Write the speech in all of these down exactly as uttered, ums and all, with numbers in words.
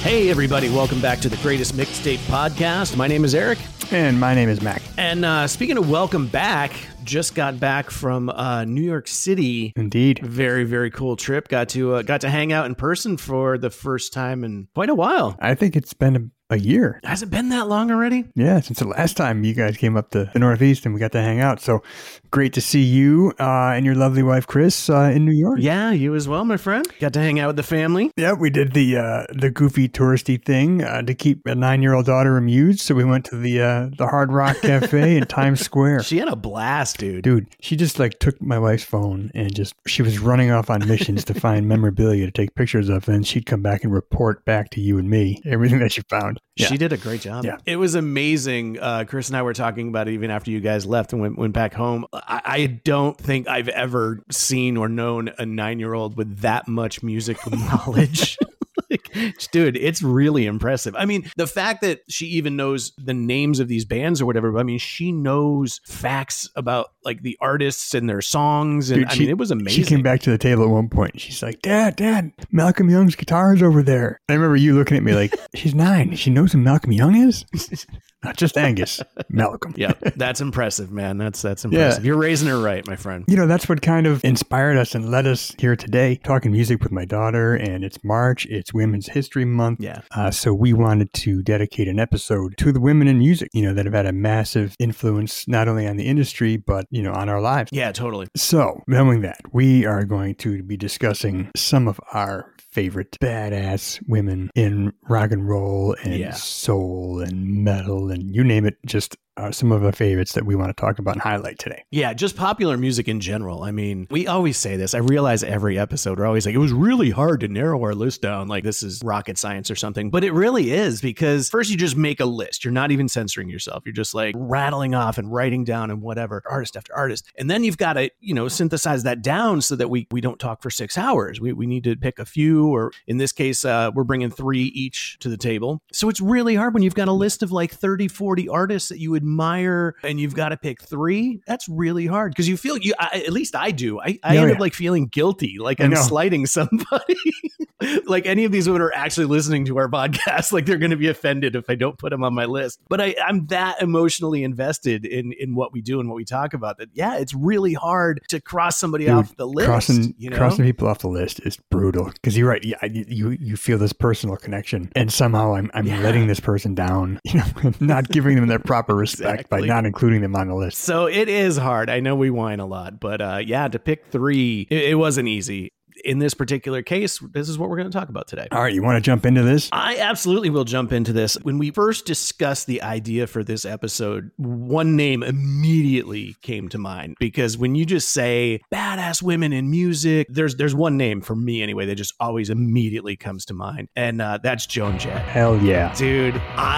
Hey, everybody. Welcome back to the Greatest Mixtape Podcast. My name is Eric. And my name is Mac. And uh, speaking of welcome back, just got back from uh, New York City. Indeed. Very, very cool trip. Got to uh, got to hang out in person for the first time in quite a while. I think it's been a A year. Has it been that long already? Yeah, since the last time you guys came up to the Northeast and we got to hang out. So great to see you uh, and your lovely wife, Chris, uh, in New York. Yeah, you as well, my friend. Got to hang out with the family. Yeah, we did the uh, the goofy touristy thing uh, to keep a nine-year-old daughter amused. So we went to the uh, the Hard Rock Cafe in Times Square. She had a blast, dude. Dude, she just like took my wife's phone and just, she was running off on missions to find memorabilia to take pictures of. And she'd come back and report back to you and me everything that she found. Yeah. She did a great job. Yeah. It was amazing. Uh, Chris and I were talking about it even after you guys left and went, went back home. I, I don't think I've ever seen or known a nine-year-old with that much musical knowledge. Like, dude, it's really impressive. I mean, the fact that she even knows the names of these bands or whatever, but I mean, she knows facts about like the artists and their songs. And Dude, I she, mean, it was amazing. She came back to the table at one point. She's like, Dad, Dad, Malcolm Young's guitar is over there. I remember you looking at me like, she's nine. She knows who Malcolm Young is? Not just Angus, Malcolm. Yeah, that's impressive, man. That's that's impressive. Yeah. You're raising her right, my friend. You know, that's what kind of inspired us and led us here today, talking music with my daughter. And it's March. It's Women's History Month. Yeah. Uh, so we wanted to dedicate an episode to the women in music, you know, that have had a massive influence, not only on the industry, but, you know, on our lives. Yeah, totally. So knowing that, we are going to be discussing some of our favorite badass women in rock and roll and Yeah. soul and metal and you name it, just are some of our favorites that we want to talk about and highlight today. Yeah, just popular music in general. I mean, we always say this. I realize every episode we're always like, it was really hard to narrow our list down. Like this is rocket science or something. But it really is, because first you just make a list. You're not even censoring yourself. You're just like rattling off and writing down and whatever, artist after artist. And then you've got to, you know, synthesize that down so that we, we don't talk for six hours. We, we need to pick a few, or in this case, uh, we're bringing three each to the table. So it's really hard when you've got a list of like thirty, forty artists that you admire and you've got to pick three. That's really hard because you feel you, I, at least I do. I, I Oh, end yeah. up like feeling guilty, like I I'm know. slighting somebody. Like any of these women are actually listening to our podcast, like they're going to be offended if I don't put them on my list. But I, I'm that emotionally invested in in what we do and what we talk about that, yeah, it's really hard to cross somebody Dude, off the list. Crossing, you know? crossing people off the list is brutal because you're right. Yeah, you you feel this personal connection, and somehow I'm I'm Yeah. letting this person down. You know, not giving them their proper respect Exactly. by not including them on the list. So it is hard. I know we whine a lot, but uh, yeah, to pick three, it, it wasn't easy. In this particular case, this is what we're going to talk about today. All right, you want to jump into this? I absolutely will jump into this. When we first discussed the idea for this episode, one name immediately came to mind, because when you just say badass women in music, there's there's one name for me anyway that just always immediately comes to mind, and uh, that's Joan Jett. Hell yeah. Dude,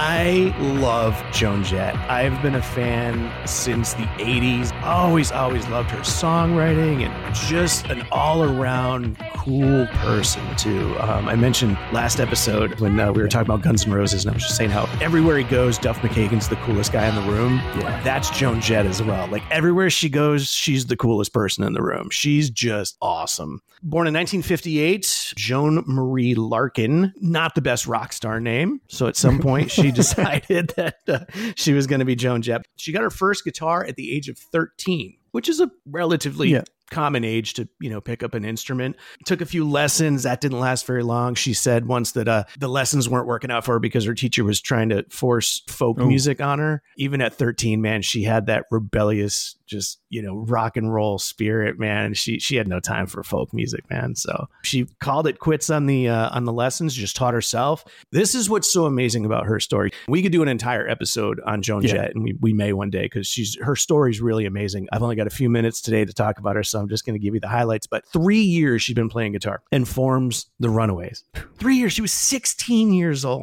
I love Joan Jett. I've been a fan since the eighties. Always, always loved her songwriting and just an all-around cool person, too. Um, I mentioned last episode when uh, we were talking about Guns N' Roses, and I was just saying how everywhere he goes, Duff McKagan's the coolest guy in the room. Yeah. That's Joan Jett as well. Like everywhere she goes, she's the coolest person in the room. She's just awesome. Born in nineteen fifty-eight, Joan Marie Larkin, not the best rock star name. So at some point she decided that uh, she was going to be Joan Jett. She got her first guitar at the age of thirteen, which is a relatively Yeah. common age to, you know, pick up an instrument. Took a few lessons. That didn't last very long. She said once that uh, the lessons weren't working out for her because her teacher was trying to force folk Oh. music on her. Even at thirteen, man, she had that rebellious, just, you know, rock and roll spirit, man. And she she had no time for folk music, man. So she called it quits on the uh, on the lessons, just taught herself. This is what's so amazing about her story. We could do an entire episode on Joan Yeah. Jett, and we, we may one day, because she's her story is really amazing. I've only got a few minutes today to talk about her, so I'm just going to give you the highlights. But three years she'd been playing guitar and forms the Runaways. Three years. She was sixteen years old.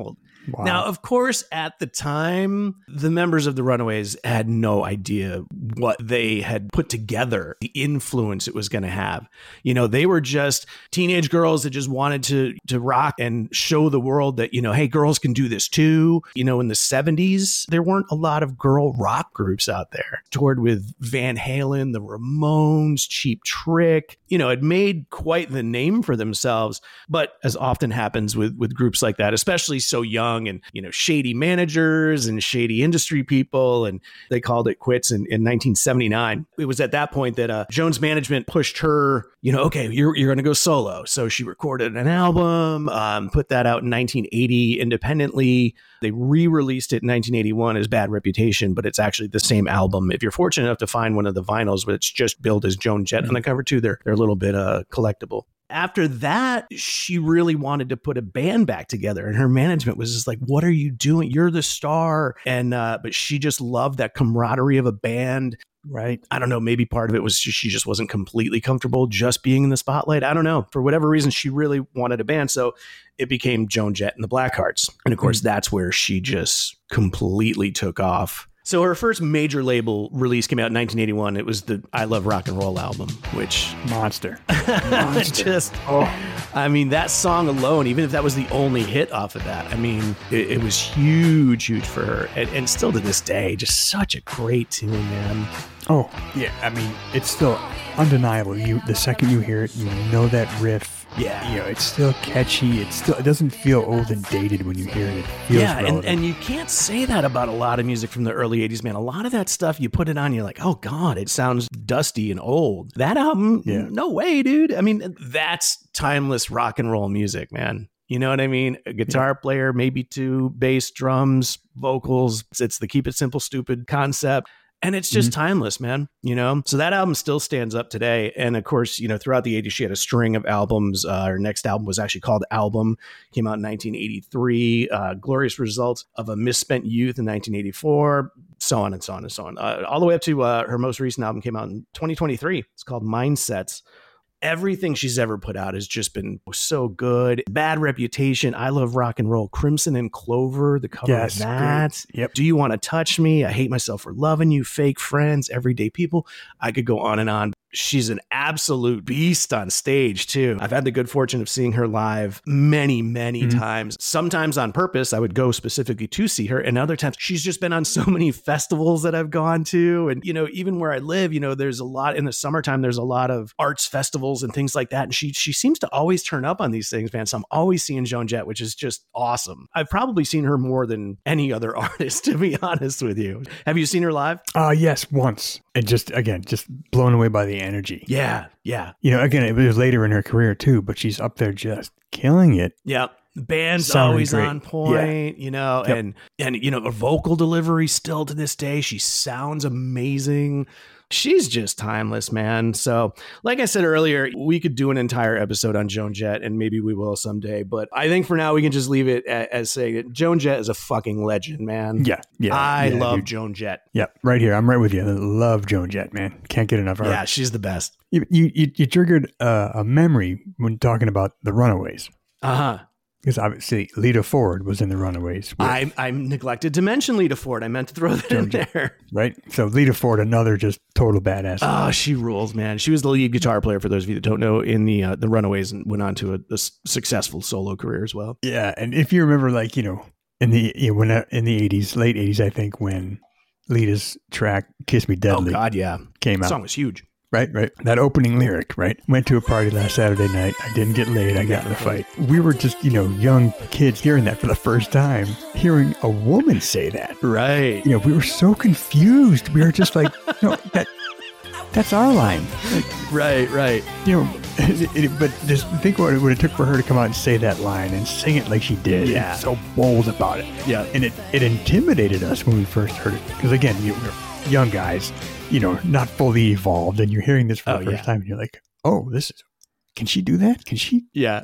Wow. Now, of course, at the time, the members of the Runaways had no idea what they had put together, the influence it was going to have. You know, they were just teenage girls that just wanted to to rock and show the world that, you know, hey, girls can do this too. You know, in the seventies, there weren't a lot of girl rock groups out there. Toured with Van Halen, the Ramones, Cheap Trick, you know, it made quite the name for themselves. But as often happens with, with groups like that, especially so young and, you know, shady managers and shady industry people, and they called it quits in, in nineteen seventy-nine. It was at that point that uh, Joan's management pushed her, you know, okay, you're, you're going to go solo. So she recorded an album, um, put that out in nineteen eighty independently. They re-released it in nineteen eighty-one as Bad Reputation, but it's actually the same album. If you're fortunate enough to find one of the vinyls, but it's just billed as Joan Jett on the cover too, they're, they're a little bit uh, collectible. After that, she really wanted to put a band back together, and her management was just like, what are you doing? You're the star. And, uh, but she just loved that camaraderie of a band. Right. I don't know. Maybe part of it was she just wasn't completely comfortable just being in the spotlight. I don't know. For whatever reason, she really wanted a band. So it became Joan Jett and the Blackhearts. And of course, mm-hmm. that's where she just completely took off. So her first major label release came out in nineteen eighty-one. It was the I Love Rock and Roll album, which... Monster. Monster. just, oh. I mean, that song alone, even if that was the only hit off of that, I mean, it, it was huge, huge for her. And, and still to this day, just such a great tune, man. Oh, yeah. I mean, it's still undeniable. You, the second you hear it, you know that riff. Yeah. You know, it's still catchy. It's still, it doesn't feel old and dated when you hear it. It feels yeah, relevant. and, and you can't say that about a lot of music from the early eighties, man. A lot of that stuff, you put it on, you're like, oh, God, it sounds dusty and old. That album, yeah. no way, dude. I mean, that's timeless rock and roll music, man. You know what I mean? A guitar yeah. player, maybe two, bass, drums, vocals. It's, it's the keep it simple, stupid concept. And it's just mm-hmm. timeless, man, you know? So that album still stands up today. And of course, you know, throughout the eighties, she had a string of albums. Uh, her next album was actually called Album, came out in nineteen eighty-three. Uh, Glorious Results of a Misspent Youth in nineteen eighty-four, so on and so on and so on. Uh, all the way up to uh, her most recent album came out in twenty twenty-three. It's called Mindsets. Everything she's ever put out has just been so good. Bad Reputation, I Love Rock and Roll, Crimson and Clover, the cover yes, of that. Great. Yep. Do You Want to Touch Me? I Hate Myself for Loving You, Fake Friends, Everyday People. I could go on and on. She's an absolute beast on stage, too. I've had the good fortune of seeing her live many, many mm-hmm. times. Sometimes on purpose, I would go specifically to see her. And other times, she's just been on so many festivals that I've gone to. And, you know, even where I live, you know, there's a lot in the summertime, there's a lot of arts festivals and things like that. And she she seems to always turn up on these things, man. So I'm always seeing Joan Jett, which is just awesome. I've probably seen her more than any other artist, to be honest with you. Have you seen her live? Uh, yes, once. And just, again, just blown away by the energy. Yeah, yeah. You know, again, it was later in her career, too, but she's up there just killing it. Yeah. The band's Sounding always great. on point, yeah. you know, yep. and, and, you know, her vocal delivery still to this day, she sounds amazing. She's just timeless, man. So like I said earlier, we could do an entire episode on Joan Jett, and maybe we will someday. But I think for now, we can just leave it as, as saying that Joan Jett is a fucking legend, man. Yeah. yeah I yeah, love dude. Joan Jett. Yeah. Right here. I'm right with you. I love Joan Jett, man. Can't get enough of her. Yeah. She's the best. You, you, you triggered uh, a memory when talking about the Runaways. Uh huh. Because obviously Lita Ford was in the Runaways. I I neglected to mention Lita Ford. I meant to throw that in there. Right? So Lita Ford, another just total badass. Oh, she rules, man. She was the lead guitar player, for those of you that don't know, in the uh, the Runaways, and went on to a, a successful solo career as well. Yeah, and if you remember, like, you know, in the you know, when uh, in the eighties, late eighties, I think, when Lita's track "Kiss Me Deadly" oh God, yeah, came out. The song was huge. Right, right. That opening lyric, right? Went to a party last Saturday night. I didn't get laid. I got in a fight. We were just, you know, young kids hearing that for the first time, hearing a woman say that. Right. You know, we were so confused. We were just like, you know, that that's our line. Like, right, right. You know, it, it, but just think what it would have took for her to come out and say that line and sing it like she did. Yeah. And so bold about it. Yeah. And it, it intimidated us when we first heard it. Because again, you were young guys, you know, not fully evolved, and you're hearing this for oh, the first yeah. time, and you're like, oh, this is, can she do that? Can she? Yeah.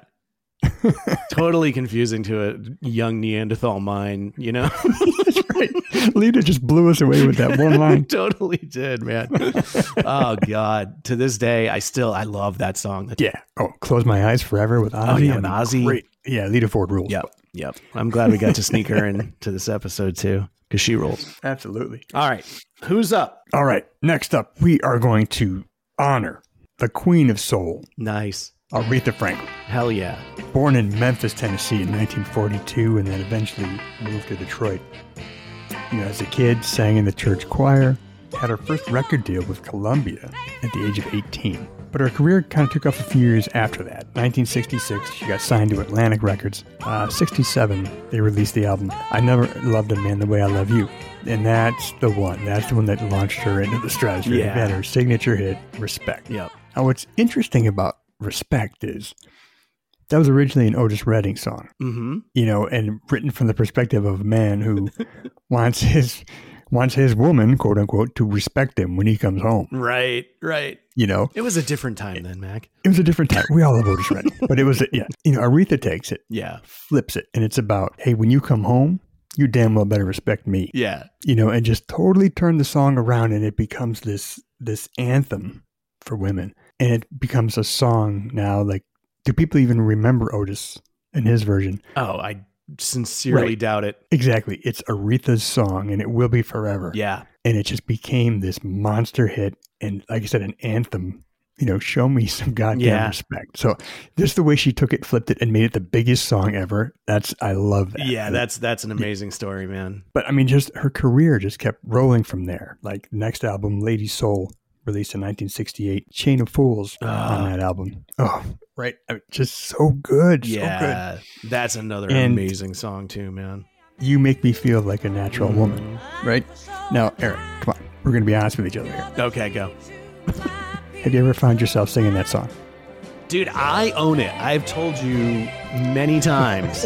Totally confusing to a young Neanderthal mind, you know? That's right. Lita just blew us away with that one line. Totally did, man. Oh, God. To this day, I still, I love that song. Yeah. Oh, Close My Eyes Forever with Ozzy. Oh, yeah, with Ozzy. Great. Yeah, Lita Ford rules. Yeah. Yep. I'm glad we got to sneak her into this episode too, because she rules. Absolutely. All right. Who's up? All right. Next up, we are going to honor the Queen of Soul, Nice. Aretha Franklin. Hell yeah. Born in Memphis, Tennessee in nineteen forty-two and then eventually moved to Detroit. You know, as a kid, sang in the church choir, had her first record deal with Columbia at the age of eighteen. But her career kind of took off a few years after that. nineteen sixty-six, she got signed to Atlantic Records. Uh, sixty-seven, they released the album I Never Loved a Man the Way I Love You. And that's the one. That's the one that launched her into the stratosphere. Yeah. That her signature hit, Respect. Yep. Now, what's interesting about Respect is that was originally an Otis Redding song, Mm-hmm. you know, and written from the perspective of a man who wants his wants his woman, quote unquote, to respect him when he comes home. Right. Right. You know, It was a different time then, Mac. it was a different time. We all love Otis Redding, but it was, a, yeah, you know, Aretha takes it, Yeah. flips it, and it's about, hey, when you come home, you damn well better respect me, Yeah. you know, and just totally turn the song around, and it becomes this this anthem for women, and it becomes a song now. Like, do people even remember Otis and his version? Oh, I sincerely Right. doubt it. Exactly. It's Aretha's song, and it will be forever. Yeah. And it just became this monster hit. And like I said, an anthem, you know, show me some goddamn Yeah. respect. So just the way she took it, flipped it, and made it the biggest song ever. That's, I love that. Yeah. That's that's an amazing story, man. But I mean, just her career just kept rolling from there. Like next album, Lady Soul, released in nineteen sixty-eight, Chain of Fools Ah. on that album. Oh, right. I mean, just so good. So good. Yeah. That's another And- amazing song too, man. You make me feel like a natural Mm. woman, right? Now, Eric, come on. We're going to be honest with each other here. Okay, go. Have you ever found yourself singing that song? Dude, I own it. I've told you many times.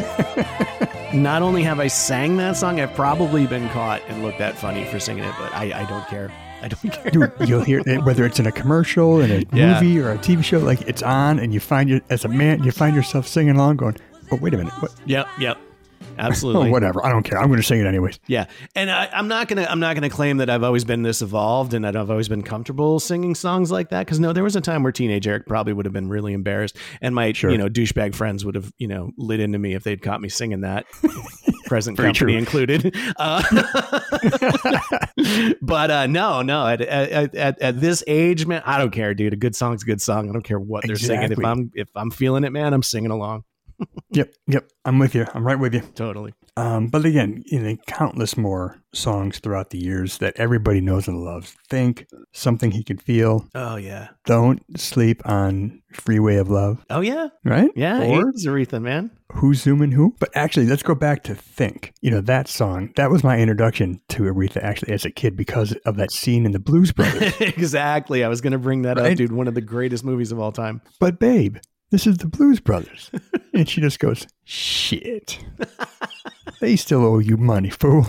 Not only have I sang that song, I've probably been caught and looked at funny for singing it, but I, I don't care. I don't care. Dude, you'll hear it, whether it's in a commercial, in a Yeah. movie, or a T V show, like it's on, and you find your, as a man, you find yourself singing along going, oh, wait a minute. What? Yep, yep. Oh, Absolutely. whatever. I don't care. I'm going to sing it anyways. Yeah, and I, I'm not gonna I'm not gonna claim that I've always been this evolved and that I've always been comfortable singing songs like that. Because no, there was a time where teenage Eric probably would have been really embarrassed, and my Sure. you know douchebag friends would have you know lit into me if they'd caught me singing that. Present Very company true. included. Uh, but uh, no, no. At, at, at, at this age, man, I don't care, dude. A good song's a good song. I don't care what they're singing. If Exactly. I'm if I'm feeling it, man, I'm singing along. Yep. Yep. I'm with you. I'm right with you. Totally. Um, but again, you know, countless more songs throughout the years that everybody knows and loves. Think, Something He Could Feel, Oh yeah. Don't Sleep on Freeway of Love, Oh yeah. right? Yeah. Or eighties Aretha, man. Who's Zooming Who? But actually, let's go back to Think. You know, that song, that was my introduction to Aretha actually as a kid because of that scene in the Blues Brothers. Exactly. I was going to bring that Right? up, dude. One of the greatest movies of all time. But babe, this is the Blues Brothers. And she just goes, shit. They still owe you money, fool.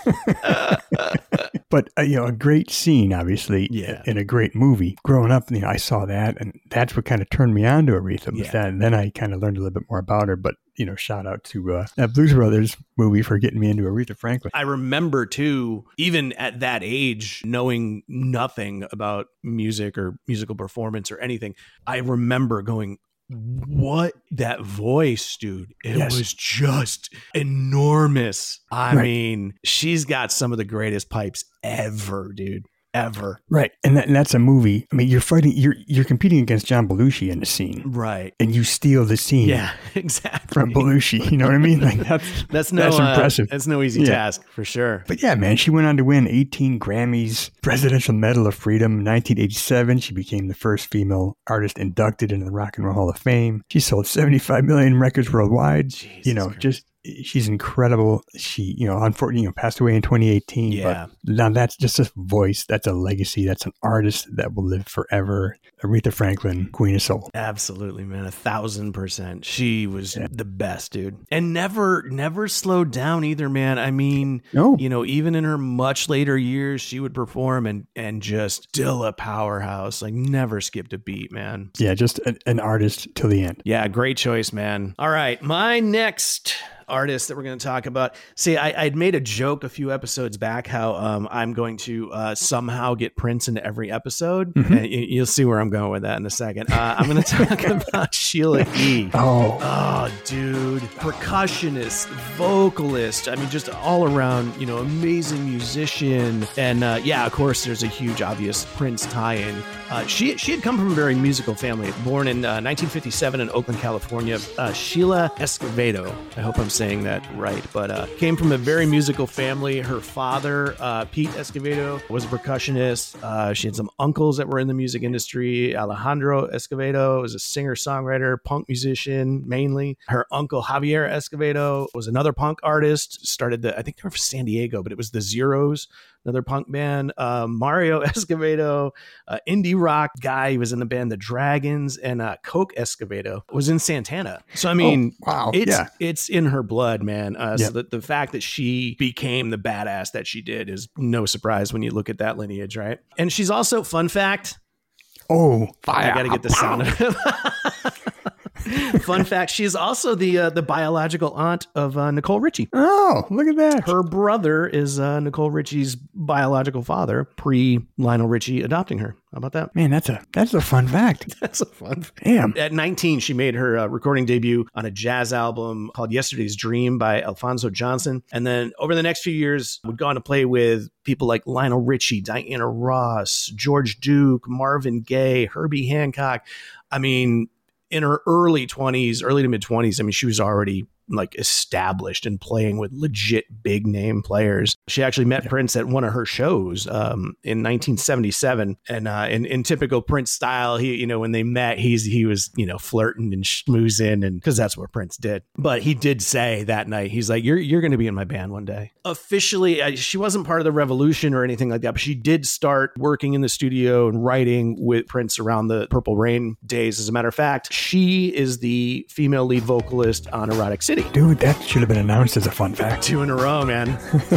But, uh, you know, a great scene, obviously, Yeah. in a great movie. Growing up, you know, I saw that, and that's what kind of turned me on to Aretha. Was Yeah. that, and then I kind of learned a little bit more about her. But, you know, shout out to uh, that Blues Brothers movie for getting me into Aretha Franklin. I remember too, even at that age, knowing nothing about music or musical performance or anything, I remember going, what that voice, dude. It Yes. was just enormous. I Right. mean, she's got some of the greatest pipes ever, dude. Ever. Right. And, that, and that's a movie. I mean, you're fighting, you're you're competing against John Belushi in the scene, Right. and you steal the scene Yeah, exactly. from Belushi. You know what I mean? Like, that's, That's no That's uh, impressive. That's no easy Yeah. task for sure. But yeah, man, she went on to win eighteen Grammys, Presidential Medal of Freedom. nineteen eighty-seven, she became the first female artist inducted into the Rock and Roll Hall of Fame. She sold seventy-five million records worldwide. Jesus you know, Christ. just she's incredible. She, you know, unfortunately, you know, passed away in twenty eighteen. Yeah. But now that's just a voice. That's a legacy. That's an artist that will live forever. Aretha Franklin, Queen of Soul. Absolutely, man. A thousand percent. She was Yeah. the best, dude. And never, never slowed down either, man. I mean, No. you know, even in her much later years, she would perform and and just still a powerhouse. Like never skipped a beat, man. Yeah, just an, an artist till the end. Yeah, great choice, man. All right, my next artist that we're going to talk about. See, I, I'd made a joke a few episodes back how um, I'm going to uh, somehow get Prince into every episode. Mm-hmm. And you, you'll see where I'm going with that in a second. Uh, I'm going to talk about Sheila E. Oh. Oh, dude. Percussionist, vocalist. I mean, just all around, you know, amazing musician. And uh, yeah, of course, there's a huge obvious Prince tie-in. Uh, she, she had come from a very musical family. Born in uh, nineteen fifty-seven in Oakland, California. Uh, Sheila Escovedo. I hope I'm saying that right, but uh, came from a very musical family. Her father, uh, Pete Escovedo, was a percussionist. Uh, she had some uncles that were in the music industry. Alejandro Escovedo was a singer-songwriter, punk musician, mainly. Her uncle, Javier Escovedo, was another punk artist. Started the, I think they were from San Diego, but it was the Zeros, another punk band. Uh, Mario Escovedo, uh, indie rock guy. He was in the band The Dragons, and uh, Coke Escovedo was in Santana. So, I mean, oh, wow. it's, yeah. it's in her blood, man. Uh, yep. So the, the fact that she became the badass that she did is no surprise when you look at that lineage, right? And she's also, fun fact. Oh, fire. I got to get the sound of it. Fun fact, she is also the uh, the biological aunt of uh, Nicole Richie. Oh, look at that. Her brother is uh, Nicole Richie's biological father, pre-Lionel Richie adopting her. How about that? Man, that's a that's a fun fact. That's a fun fact. Damn. At nineteen, she made her uh, recording debut on a jazz album called Yesterday's Dream by Alphonso Johnson. And then over the next few years, would go on to play with people like Lionel Richie, Diana Ross, George Duke, Marvin Gaye, Herbie Hancock. I mean, in her early twenties, early to mid twenties, I mean, she was already like established and playing with legit big name players. She actually met yeah. Prince at one of her shows um, in nineteen seventy-seven. And uh, in, in typical Prince style, he, you know, when they met, he's, he was, you know, flirting and schmoozing, and because that's what Prince did. But he did say that night, he's like, you're, you're going to be in my band one day. Officially, uh, she wasn't part of the Revolution or anything like that, but she did start working in the studio and writing with Prince around the Purple Rain days. As a matter of fact, she is the female lead vocalist on Erotic City. Dude, that should have been announced as a fun fact. Two in a row, man.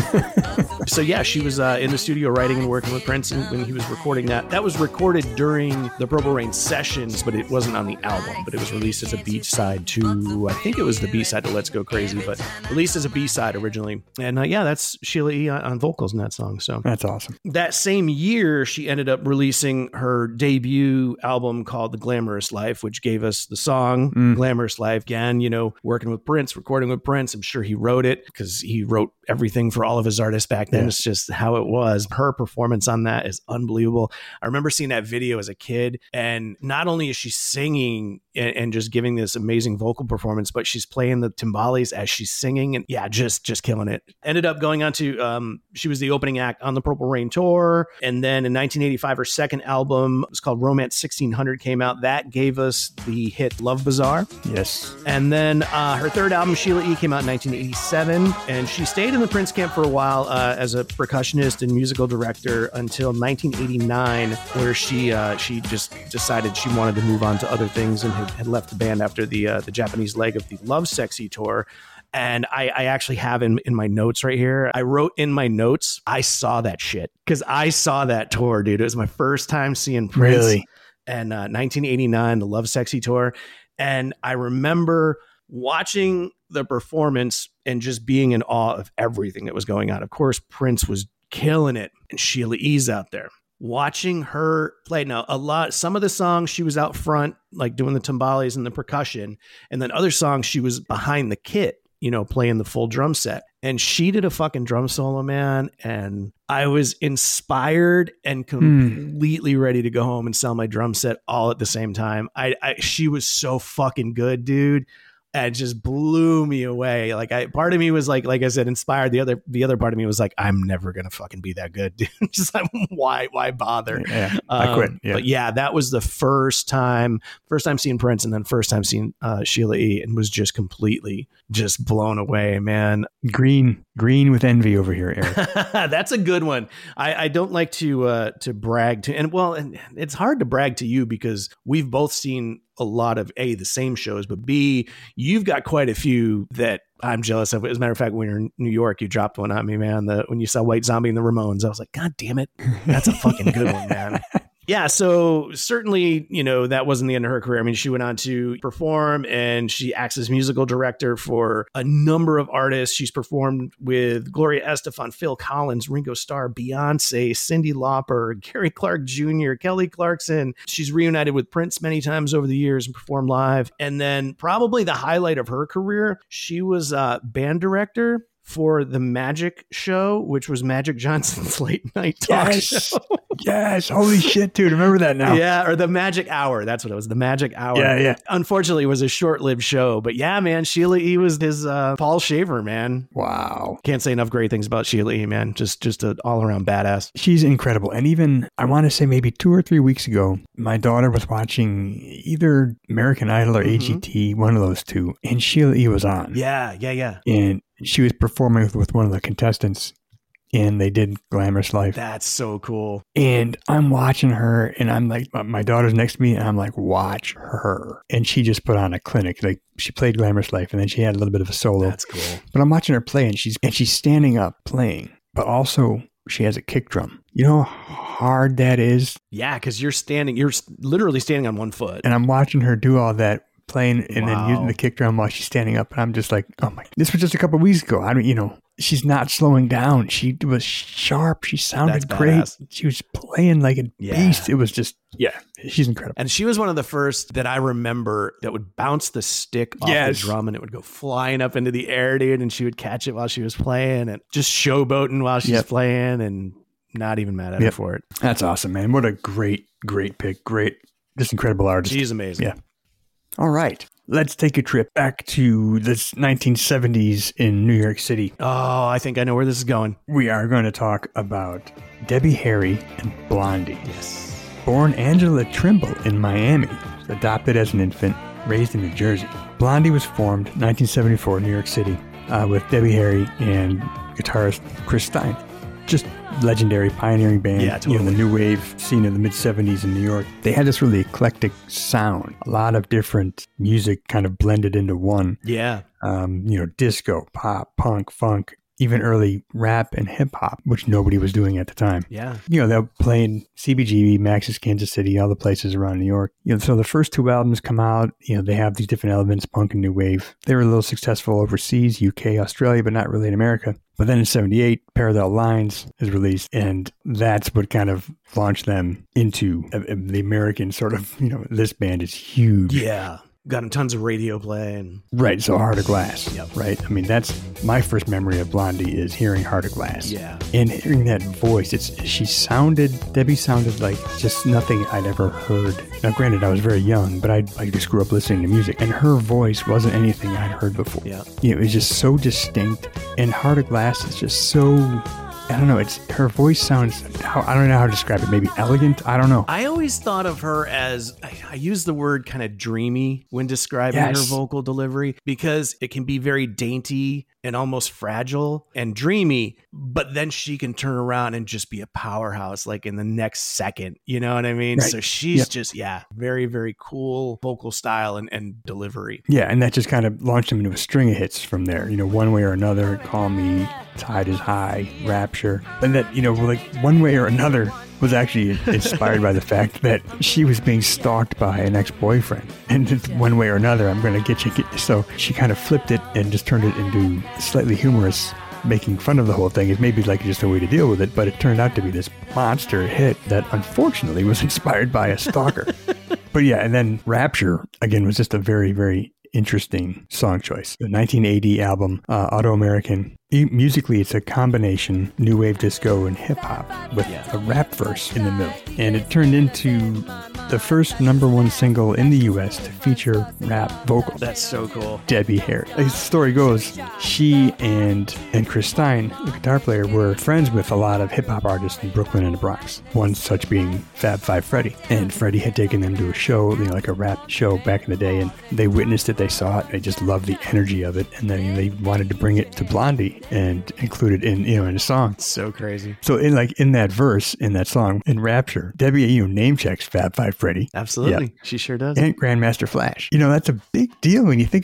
So yeah, she was uh, in the studio writing and working with Prince when he was recording that. That was recorded during the Purple Rain sessions, but it wasn't on the album. But it was released as a B-side to, I think it was the B-side to Let's Go Crazy, but released as a B-side originally. And uh, yeah, that's Sheila E. on, on vocals in that song. So that's awesome. That same year, she ended up releasing her debut album called The Glamorous Life, which gave us the song mm. Glamorous Life. Again, you know, working with Prince, recording with Prince. I'm sure he wrote it because he wrote everything for all of his artists back then. Yeah. It's just how it was. Her performance on that is unbelievable. I remember seeing that video as a kid, and not only is she singing and, and just giving this amazing vocal performance, but she's playing the timbales as she's singing, and yeah, just just killing it. Ended up going on to, um, she was the opening act on the Purple Rain tour, and then in nineteen eighty-five, her second album was called Romance sixteen hundred came out. That gave us the hit Love Bazaar. Yes. And then uh, her third album, Sheila E., came out in nineteen eighty-seven, and she stayed in the Prince camp for a while uh, as a percussionist and musical director until nineteen eighty-nine, where she uh, she just decided she wanted to move on to other things and had, had left the band after the uh, the Japanese leg of the Love Sexy tour. And I, I actually have in, in my notes right here, I wrote in my notes, I saw that shit because I saw that tour, dude. It was my first time seeing Prince. Really? And uh, nineteen eighty-nine, the Love Sexy tour. And I remember watching the performance and just being in awe of everything that was going on. Of course, Prince was killing it, and Sheila E.'s out there. Watching her play, now a lot, some of the songs she was out front, like doing the timbales and the percussion, and then other songs she was behind the kit, you know, playing the full drum set. And she did a fucking drum solo, man. And I was inspired and completely mm. ready to go home and sell my drum set all at the same time. I, I she was so fucking good, dude. And just blew me away. Like I, part of me was like, like I said, inspired. The other, the other part of me was like, I'm never gonna fucking be that good, dude. Just like, why, why bother? Yeah, um, I quit. Yeah. But yeah, that was the first time, first time seeing Prince, and then first time seeing uh, Sheila E., and was just completely just blown away, man. Green, green with envy over here, Eric. That's a good one. I, I don't like to uh, to brag to, and well, and it's hard to brag to you because we've both seen a lot of A, the same shows, but B, you've got quite a few that I'm jealous of. As a matter of fact, when you're in New York, you dropped one on me, man. The, when you saw White Zombie and the Ramones, I was like, God damn it. That's a fucking good one, man. Yeah, so certainly, you know, that wasn't the end of her career. I mean, she went on to perform and she acts as musical director for a number of artists. She's performed with Gloria Estefan, Phil Collins, Ringo Starr, Beyonce, Cyndi Lauper, Gary Clark Junior, Kelly Clarkson. She's reunited with Prince many times over the years and performed live. And then probably the highlight of her career, she was a band director for the Magic Show, which was Magic Johnson's late night talk yes. show. Yes. Holy shit, dude. Remember that now. Yeah. Or the Magic Hour. That's what it was. The Magic Hour. Yeah. Yeah. Unfortunately, it was a short lived show. But yeah, man, Sheila E. was his uh, Paul Shaver, man. Wow. Can't say enough great things about Sheila E., man. Just, just an all around badass. She's incredible. And even, I want to say maybe two or three weeks ago, my daughter was watching either American Idol or mm-hmm. A G T, one of those two. And Sheila E. was on. Yeah. Yeah. Yeah. And she was performing with, with one of the contestants, and they did Glamorous Life. That's so cool. And I'm watching her, and I'm like, my daughter's next to me, and I'm like, watch her. And she just put on a clinic. Like, she played Glamorous Life, and then she had a little bit of a solo. That's cool. But I'm watching her play, and she's and she's standing up playing, but also she has a kick drum. You know how hard that is? Yeah, because you're standing, you're literally standing on one foot. And I'm watching her do all that, playing and wow. then using the kick drum while she's standing up. And I'm just like, oh my, this was just a couple of weeks ago. I don't, you know, she's not slowing down. She was sharp. She sounded That's great. badass. She was playing like a yeah. beast. It was just, yeah, she's incredible. And she was one of the first that I remember that would bounce the stick off yes. the drum and it would go flying up into the air, dude. And she would catch it while she was playing and just showboating while she's yep. playing and not even mad at yep. her for it. That's awesome, man. What a great, great pick. Great, just incredible artist. She's amazing. Yeah. All right. Let's take a trip back to the nineteen seventies in New York City. Oh, I think I know where this is going. We are going to talk about Debbie Harry and Blondie. Yes. Born Angela Trimble in Miami, adopted as an infant, raised in New Jersey. Blondie was formed nineteen seventy-four in New York City uh, with Debbie Harry and guitarist Chris Stein. Just legendary pioneering band, yeah, totally. You know, the new wave scene of the mid seventies in New York. They had this really eclectic sound, a lot of different music kind of blended into one. Yeah. Um, you know, disco, pop, punk, funk, even early rap and hip hop, which nobody was doing at the time. Yeah. You know, they're playing C B G B, Max's Kansas City, all the places around New York. You know, so the first two albums come out, you know, they have these different elements, punk and new wave. They were a little successful overseas, U K, Australia, but not really in America. But then in seventy-eight, Parallel Lines is released, and that's what kind of launched them into uh, the American sort of, you know, this band is huge. Yeah. Gotten tons of radio play. And right, so Heart of Glass, yep. right? I mean, that's my first memory of Blondie is hearing Heart of Glass. Yeah. And hearing that voice, it's she sounded, Debbie sounded like just nothing I'd ever heard. Now, granted, I was very young, but I, I just grew up listening to music, and her voice wasn't anything I'd heard before. Yeah. You know, it was just so distinct, and Heart of Glass is just so... I don't know. It's her voice sounds, how, I don't know how to describe it. Maybe elegant. I don't know. I always thought of her as, I, I use the word kind of dreamy when describing yes. her vocal delivery because it can be very dainty and almost fragile and dreamy, but then she can turn around and just be a powerhouse like in the next second. You know what I mean? Right. So she's yep. just, yeah, very, very cool vocal style and, and delivery. Yeah. And that just kind of launched him into a string of hits from there. You know, One Way or Another, Call Me, Tide is High, Rapture. And that, you know, like One Way or Another was actually inspired by the fact that she was being stalked by an ex-boyfriend. And one way or another, I'm going to get you. Get, so she kind of flipped it and just turned it into slightly humorous, making fun of the whole thing. Is maybe like just a way to deal with it, but it turned out to be this monster hit that unfortunately was inspired by a stalker. But yeah, and then Rapture, again, was just a very, very interesting song choice. The nineteen eighty album, uh, Auto-American. E- musically, it's a combination new wave disco and hip hop with yeah. a rap verse in the middle. And it turned into the first number one single in the U S to feature rap vocals. That's so cool. Debbie Harry. As the story goes, she and and Chris Stein, the guitar player, were friends with a lot of hip hop artists in Brooklyn and the Bronx. One such being Fab Five Freddy. And Freddy had taken them to a show, you know, like a rap show back in the day, and they witnessed it, they saw it, they just loved the energy of it, and then they wanted to bring it to Blondie and include it in, you know, in a song. It's so crazy. So in like in that verse, in that song, in Rapture, Debbie, you know, name checks Fab Five Freddy. Absolutely. Yeah. She sure does. And Grandmaster Flash. You know, that's a big deal when you think about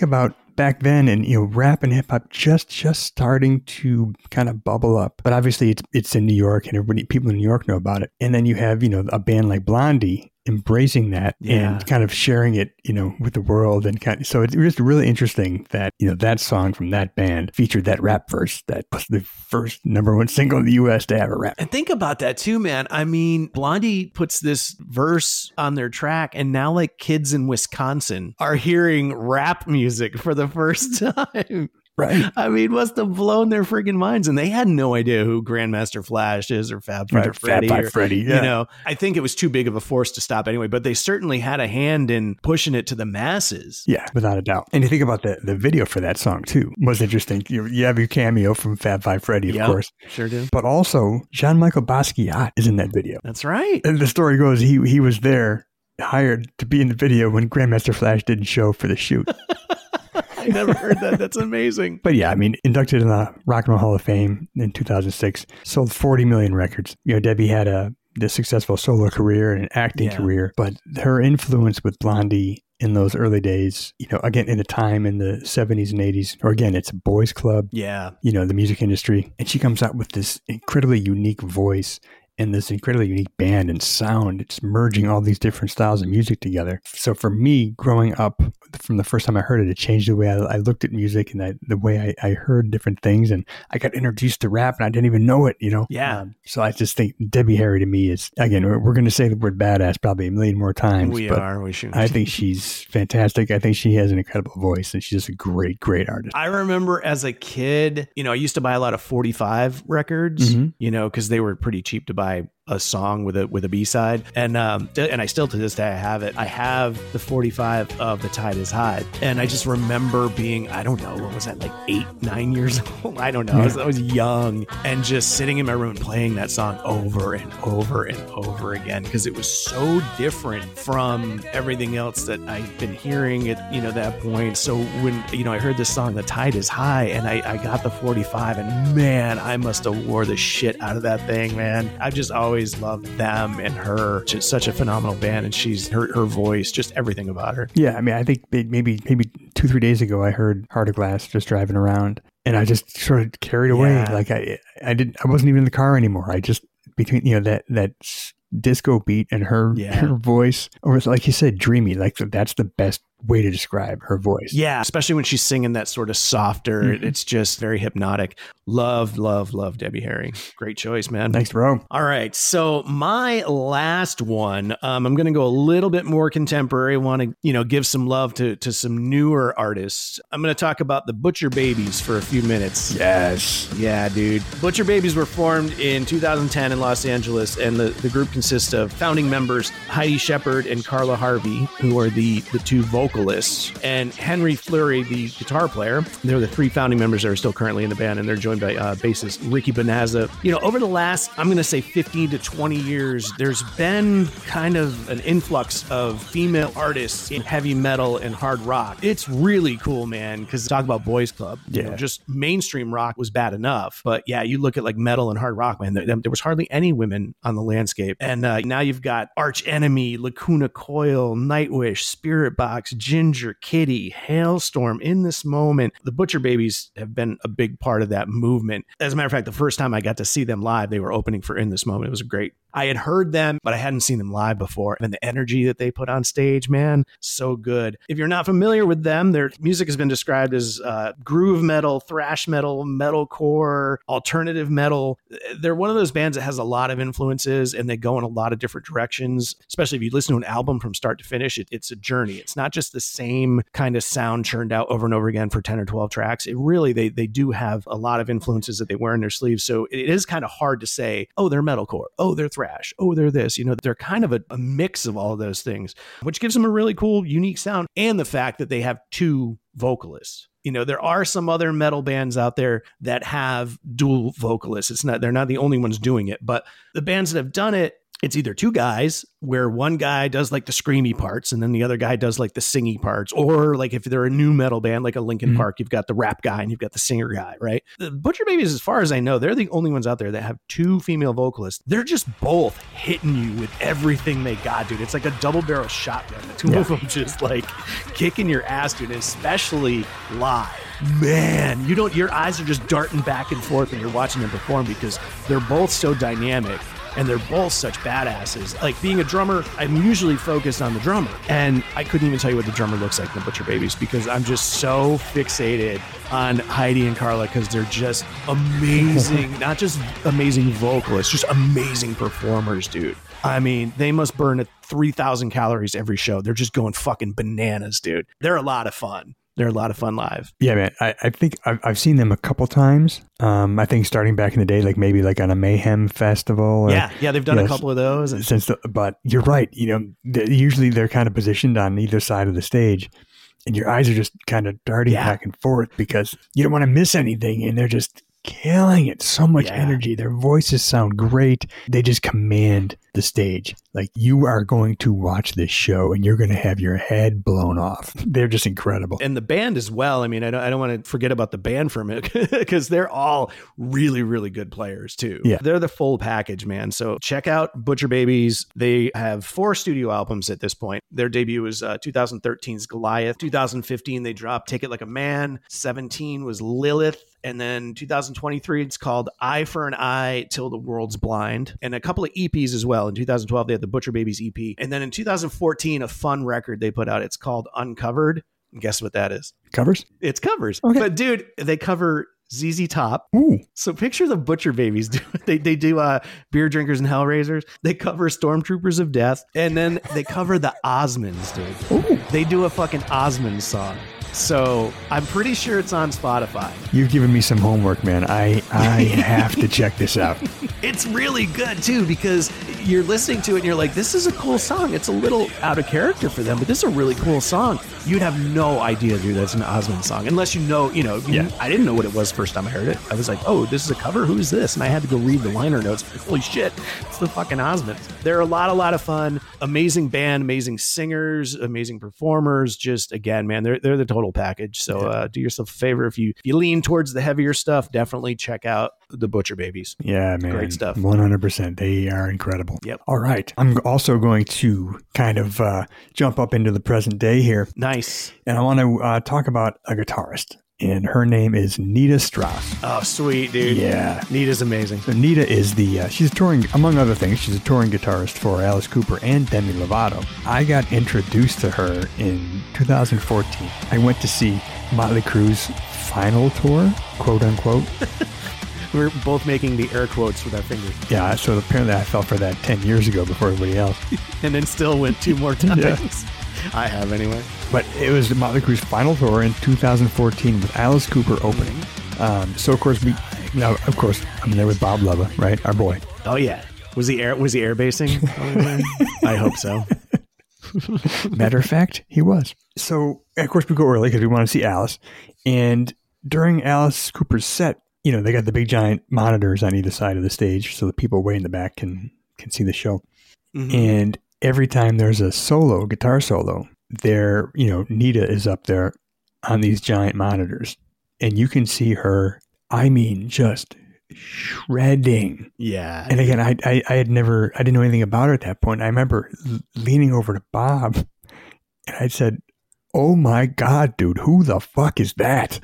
back then, and you know, rap and hip hop just just starting to kind of bubble up. But obviously, it's it's in New York, and everybody, people in New York know about it. And then you have, you know, a band like Blondie embracing that Yeah. and kind of sharing it, you know, with the world. And kind of, so it's just really interesting that, you know, that song from that band featured that rap verse that was the first number one single in the U S to have a rap. And think about that too, man. I mean, Blondie puts this verse on their track, and now like kids in Wisconsin are hearing rap music for the first time. Right. I mean, must have blown their freaking minds, and they had no idea who Grandmaster Flash is or Fab Five Right, Freddy. Fab Five or, Freddy, yeah. You know, I think it was too big of a force to stop anyway, but they certainly had a hand in pushing it to the masses. Yeah, without a doubt. And you think about the, the video for that song too was interesting. You, you have your cameo from Fab Five Freddy, of Yep, course. Sure do. But also, Jean-Michael Basquiat is in that video. That's right. And the story goes, he he was there, hired to be in the video when Grandmaster Flash didn't show for the shoot. I never heard that. That's amazing. But yeah, I mean, inducted in the Rock and Roll Hall of Fame in two thousand six, sold forty million records. You know, Debbie had a, a successful solo career and an acting Yeah. career, but her influence with Blondie in those early days, you know, again, in a time in the seventies and eighties, or again, it's a boys club, Yeah. you know, the music industry. And she comes out with this incredibly unique voice and this incredibly unique band and sound. It's merging all these different styles of music together. So for me, growing up, from the first time I heard it, it changed the way I, I looked at music and I, the way I, I heard different things. And I got introduced to rap and I didn't even know it, you know? Yeah. Um, so I just think Debbie Harry to me is, again, we're, we're going to say the word badass probably a million more times. We but are. We should. I think she's fantastic. I think she has an incredible voice and she's just a great, great artist. I remember as a kid, you know, I used to buy a lot of forty-five records, Mhm. you know, because they were pretty cheap to buy a song with a with a B-side. And um and I still to this day I have it. I have the forty-five of The Tide Is High. And I just remember being, I don't know, what was that, like eight, nine years old? I don't know. I was, I was young and just sitting in my room playing that song over and over and over again because it was so different from everything else that I've been hearing at, you know, that point. So when, you know, I heard this song, The Tide Is High, and I, I got the forty-five, and man, I must have wore the shit out of that thing, man. I've just always loved them and her. Just such a phenomenal band, and she's her her voice, just everything about her. Yeah, I mean, I think maybe maybe two, three days ago, I heard Heart of Glass just driving around, and I just sort of carried away. Yeah. Like I, I didn't, I wasn't even in the car anymore. I just between you know that that s- disco beat and her Yeah. her voice, or it's like you said, dreamy. Like that's the best way to describe her voice. Yeah, especially when she's singing that sort of softer. Mhm. It's just very hypnotic. Love, love, love Debbie Harry. Great choice, man. Thanks, bro. All right. So my last one, um, I'm going to go a little bit more contemporary. I want to, you know, give some love to, to some newer artists. I'm going to talk about the Butcher Babies for a few minutes. Yes. Yeah, dude. Butcher Babies were formed in two thousand ten in Los Angeles, and the, the group consists of founding members Heidi Shepard and Carla Harvey, who are the, the two vocalists, and Henry Fleury, the guitar player. They're the three founding members that are still currently in the band, and they're joined by uh, bassist Ricky Bonazza. You know, over the last, I'm going to say fifteen to twenty years, there's been kind of an influx of female artists in heavy metal and hard rock. It's really cool, man, because talk about boys club. You Yeah. know, just mainstream rock was bad enough. But yeah, you look at like metal and hard rock, man, there, there was hardly any women on the landscape. And uh, now you've got Arch Enemy, Lacuna Coil, Nightwish, Spirit Box, Ginger, Kitty, Hailstorm, In This Moment. The Butcher Babies have been a big part of that movement. As a matter of fact, the first time I got to see them live, they were opening for In This Moment. It was great. I had heard them, but I hadn't seen them live before. And the energy that they put on stage, man, so good. If you're not familiar with them, their music has been described as uh, groove metal, thrash metal, metalcore, alternative metal. They're one of those bands that has a lot of influences and they go in a lot of different directions, especially if you listen to an album from start to finish. It, it's a journey. It's not just the same kind of sound churned out over and over again for ten or twelve tracks. It really, they, they do have a lot of influences that they wear in their sleeves. So it is kind of hard to say, oh, they're metalcore. Oh, they're thrash. Oh, they're this. You know, they're kind of a, a mix of all of those things, which gives them a really cool, unique sound. And the fact that they have two vocalists. You know, there are some other metal bands out there that have dual vocalists. It's not, they're not the only ones doing it, but the bands that have done it it's either two guys where one guy does like the screamy parts and then the other guy does like the singy parts. Or like if they're a new metal band, like a Linkin mm-hmm. Park, you've got the rap guy and you've got the singer guy, right? The Butcher Babies, as far as I know, they're the only ones out there that have two female vocalists. They're just both hitting you with everything they got, dude. It's like a double barrel shotgun. The two yeah. of them just like kicking your ass, dude, especially live. Man, you don't, your eyes are just darting back and forth when you're watching them perform because they're both so dynamic. And they're both such badasses. Like being a drummer, I'm usually focused on the drummer. And I couldn't even tell you what the drummer looks like in the Butcher Babies because I'm just so fixated on Heidi and Carla because they're just amazing, not just amazing vocalists, just amazing performers, dude. I mean, they must burn at three thousand calories every show. They're just going fucking bananas, dude. They're a lot of fun. They're a lot of fun live. Yeah, man. I, I think I've, I've seen them a couple times. Um, I think starting back in the day, like maybe like on a Mayhem festival. Or, yeah, yeah, they've done you know, a couple of those. And- since, the, but you're right. You know, they're, usually they're kind of positioned on either side of the stage, and your eyes are just kind of darting yeah. back and forth because you don't want to miss anything, and they're just killing it. So much yeah. energy. Their voices sound great. They just command the stage. Like you are going to watch this show and you're going to have your head blown off. They're just incredible. And the band as well. I mean, I don't, I don't want to forget about the band for a minute because they're all really, really good players too. Yeah. They're the full package, man. So check out Butcher Babies. They have four studio albums at this point. Their debut was uh, twenty thirteen's Goliath. two thousand fifteen, they dropped Take It Like a Man. seventeen was Lilith. And then two thousand twenty-three, it's called Eye for an Eye Till the World's Blind. And a couple of E Ps as well. In two thousand twelve, they had the Butcher Babies E P. And then in two thousand fourteen, a fun record they put out. It's called Uncovered. Guess what that is? Covers? It's covers. Okay. But dude, they cover Z Z Top. Ooh. So picture the Butcher Babies. they they do uh, Beer Drinkers and Hellraisers. They cover Stormtroopers of Death. And then they cover the Osmonds, dude. Ooh. They do a fucking Osmonds song. So I'm pretty sure it's on Spotify. You've given me some homework, man. I, I have to check this out. It's really good, too, because you're listening to it and you're like, this is a cool song. It's a little out of character for them, but this is a really cool song. You'd have no idea, dude, that's an Osmond song. Unless you know, you know, you, yeah. I didn't know what it was the first time I heard it. I was like, oh, this is a cover? Who is this? And I had to go read the liner notes. Like, holy shit, it's the fucking Osmonds. They're a lot, a lot of fun. Amazing band, amazing singers, amazing performers. Just, again, man, they're they're the total package. So uh, do yourself a favor. If you, if you lean towards the heavier stuff, definitely check out the Butcher Babies. Yeah, man. Great stuff. one hundred percent. They are incredible. Yep. All right. I'm also going to kind of uh, jump up into the present day here. Nice. And I want to uh, talk about a guitarist. And her name is Nita Strauss. Oh, sweet, dude. Yeah. Nita's amazing. So Nita is the, uh, she's a touring, among other things, she's a touring guitarist for Alice Cooper and Demi Lovato. I got introduced to her in two thousand fourteen. I went to see Motley Crue's final tour, quote unquote. We're both making the air quotes with our fingers. Yeah, so apparently I fell for that ten years ago before everybody else. And then still went two more times. Yeah. I have anyway. But it was Motley Crue's final tour in two thousand fourteen with Alice Cooper opening. Um, so, of course, we, now, of course, I'm there with Bob Lubba, right? Our boy. Oh, yeah. Was he air, was he air basing? I hope so. Matter of fact, he was. So, of course, we go early because we want to see Alice. And during Alice Cooper's set, you know, they got the big giant monitors on either side of the stage so the people way in the back can, can see the show. Mm-hmm. And every time there's a solo, guitar solo, there, you know, Nita is up there on these giant monitors and you can see her, I mean, just shredding. Yeah. And again, I, I, I had never, I didn't know anything about her at that point. I remember leaning over to Bob and I said, oh my God, dude, who the fuck is that?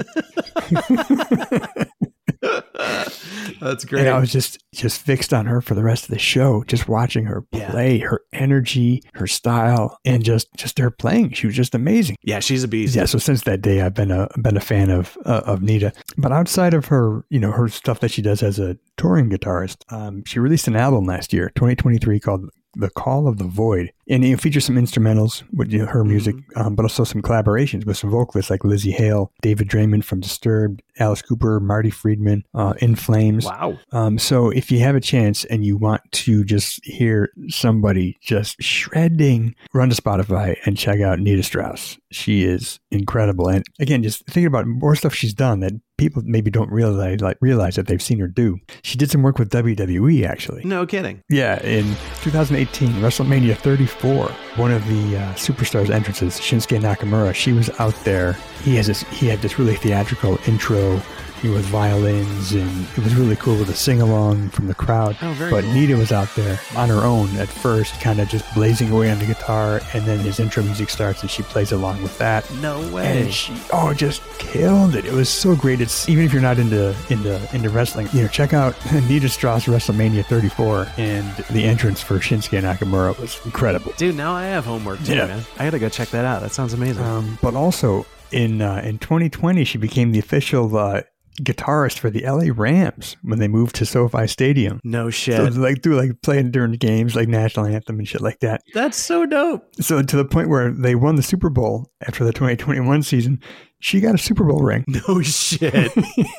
That's great. And I was just, just fixed on her for the rest of the show, just watching her play, yeah. her energy, her style, and just, just her playing. She was just amazing. Yeah, she's a beast. Yeah, so since that day, I've been a been a fan of uh, of Nita. But outside of her, you know, her stuff that she does as a touring guitarist, um, she released an album last year, twenty twenty-three, called The Call of the Void. And it features some instrumentals with, you know, her music, mm-hmm. um, but also some collaborations with some vocalists like Lizzie Hale, David Draymond from Disturbed, Alice Cooper, Marty Friedman, uh, In Flames. Wow. Um, so if you have a chance and you want to just hear somebody just shredding, run to Spotify and check out Nita Strauss. She is incredible. And again, just thinking about more stuff she's done that people maybe don't realize like realize that they've seen her do. She did some work with W W E, actually. No kidding. Yeah, in two thousand eighteen, WrestleMania thirty-four, one of the uh, superstars' entrances, Shinsuke Nakamura, she was out there. He has this. He had this really theatrical intro. He was violins, and it was really cool with a sing-along from the crowd. Oh, very but cool. Nita was out there on her own at first, kind of just blazing away on the guitar, and then his intro music starts, and she plays along with that. No way. And she, oh, just killed it. It was so great. It's even if you're not into into into wrestling, you know, check out Nita Strauss WrestleMania thirty-four, and the entrance for Shinsuke Nakamura was incredible. Dude, now I have homework too, Yeah. man. I gotta go check that out. That sounds amazing. Um, but also in uh, in twenty twenty, she became the official uh, guitarist for the L A Rams when they moved to SoFi Stadium. no shit. So like through like playing during the games, like national anthem and shit like that. That's so dope. So to the point where they won the Super Bowl after the twenty twenty-one season, she got a Super Bowl ring. No shit.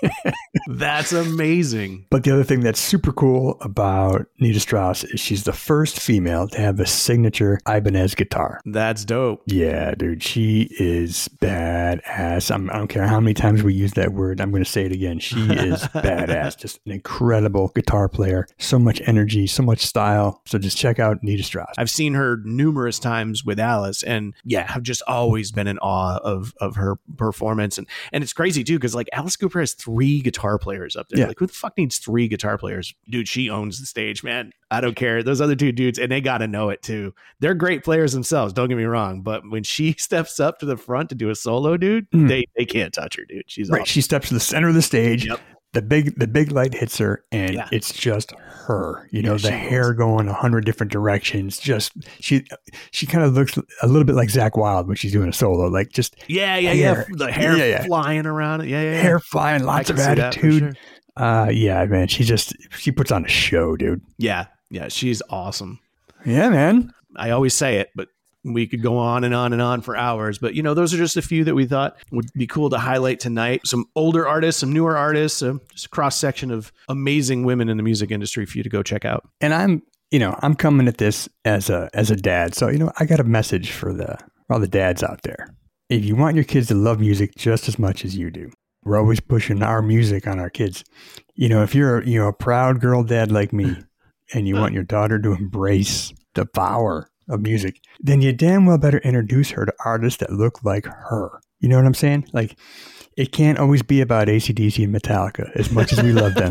That's amazing. But the other thing that's super cool about Nita Strauss is she's the first female to have a signature Ibanez guitar. That's dope. Yeah, dude, she is badass. I'm, I don't care how many times we use that word. I'm going to say it again. She is badass. Just an incredible guitar player. So much energy, so much style. So just check out Nita Strauss. I've seen her numerous times with Alice, and yeah, I've just always been in awe of of her performance. And and it's crazy too, because like Alice Cooper has three guitar players up there. Yeah. Like, who the fuck needs three guitar players? Dude, she owns the stage, man. I don't care. Those other two dudes, and they got to know it too. They're great players themselves. Don't get me wrong, but when she steps up to the front to do a solo, dude, Mm. they they can't touch her, dude. She's Right. awesome. She steps to the center of the stage. Yep. The big the big light hits her, and Yeah. it's just her. You know, Yeah, the she hair going a hundred different directions. Just she she kind of looks a little bit like Zakk Wylde when she's doing a solo. Like just Yeah, yeah, hair. yeah. The hair Yeah, yeah. flying around it. Yeah, yeah, yeah. hair flying, I lots can of see that for attitude. sure. Uh, yeah, man. She just she puts on a show, dude. Yeah, yeah. She's awesome. Yeah, man. I always say it, but we could go on and on and on for hours. But, you know, those are just a few that we thought would be cool to highlight tonight. Some older artists, some newer artists, uh, just a cross section of amazing women in the music industry for you to go check out. And I'm, you know, I'm coming at this as a as a dad. So, you know, I got a message for the for all the dads out there. If you want your kids to love music just as much as you do, we're always pushing our music on our kids. You know, if you're, you know, a proud girl dad like me, and you want your daughter to embrace the power of music, then you damn well better introduce her to artists that look like her. You know what I'm saying? Like, it can't always be about A C D C and Metallica, as much as we love them.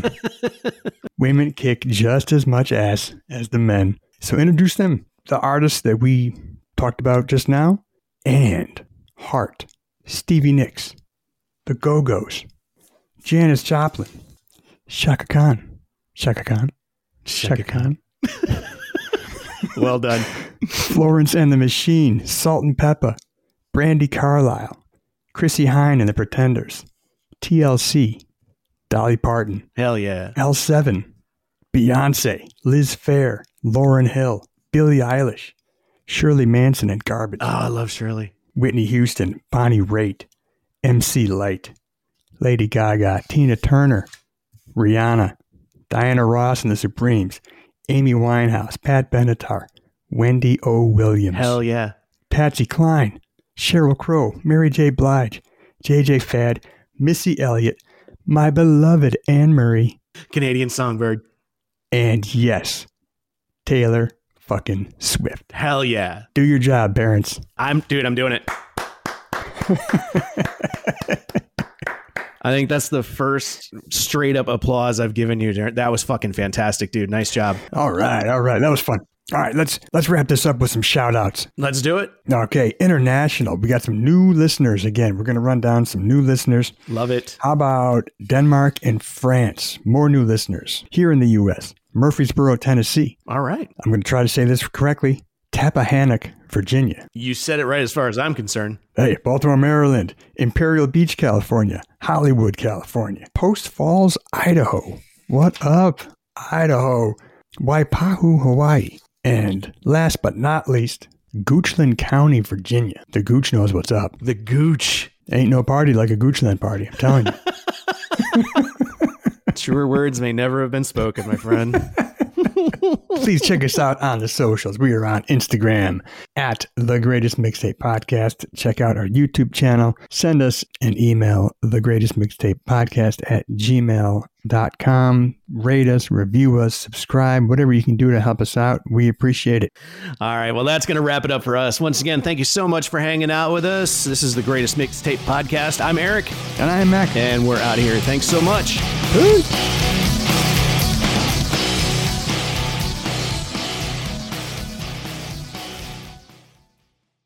Women kick just as much ass as the men. So introduce them to artists that we talked about just now, and Heart, Stevie Nicks, the Go-Go's, Janis Joplin, Shaka Khan, Shaka Khan, Shaka Khan, Well done. Florence and the Machine, Salt and Pepper, Brandi Carlile, Chrissy Hynde and the Pretenders, T L C, Dolly Parton, Hell yeah. L seven, Beyonce, Liz Phair, Lauryn Hill, Billie Eilish, Shirley Manson and Garbage, Oh, I love Shirley. Whitney Houston, Bonnie Raitt, M C Lyte, Lady Gaga, Tina Turner, Rihanna, Diana Ross and the Supremes, Amy Winehouse, Pat Benatar, Wendy O. Williams, Hell yeah. Patsy Cline, Sheryl Crow, Mary J. Blige, J J. Fad, Missy Elliott, my beloved Anne Murray, Canadian Songbird. and yes, Taylor fucking Swift. Hell yeah. Do your job, parents. I'm, dude, I'm doing it. I think that's the first straight up applause I've given you, Darren. That was fucking fantastic, dude. Nice job. All right, all right. That was fun. All right, let's let's wrap this up with some shout outs. Let's do it. Okay, international. We got some new listeners again. We're going to run down some new listeners. Love it. How about Denmark and France? More new listeners. Here in the U S, Murfreesboro, Tennessee. All right. I'm going to try to say this correctly. Tappahannock, Virginia. You said it right as far as I'm concerned. Hey, Baltimore, Maryland. Imperial Beach, California. Hollywood, California. Post Falls, Idaho. What up, Idaho? Waipahu, Hawaii. And last but not least, Goochland County, Virginia. The Gooch knows what's up. The Gooch. Ain't no party like a Goochland party, I'm telling you. Truer words may never have been spoken, my friend. Please check us out on the socials. We are on Instagram at The Greatest Mixtape Podcast. Check out our YouTube channel. Send us an email, The Greatest Mixtape Podcast at gmail dot com. Rate us, review us, subscribe, whatever you can do to help us out. We appreciate it. All right. Well, that's going to wrap it up for us. Once again, thank you so much for hanging out with us. This is The Greatest Mixtape Podcast. I'm Eric. And I'm Mac. And we're out of here. Thanks so much. Peace.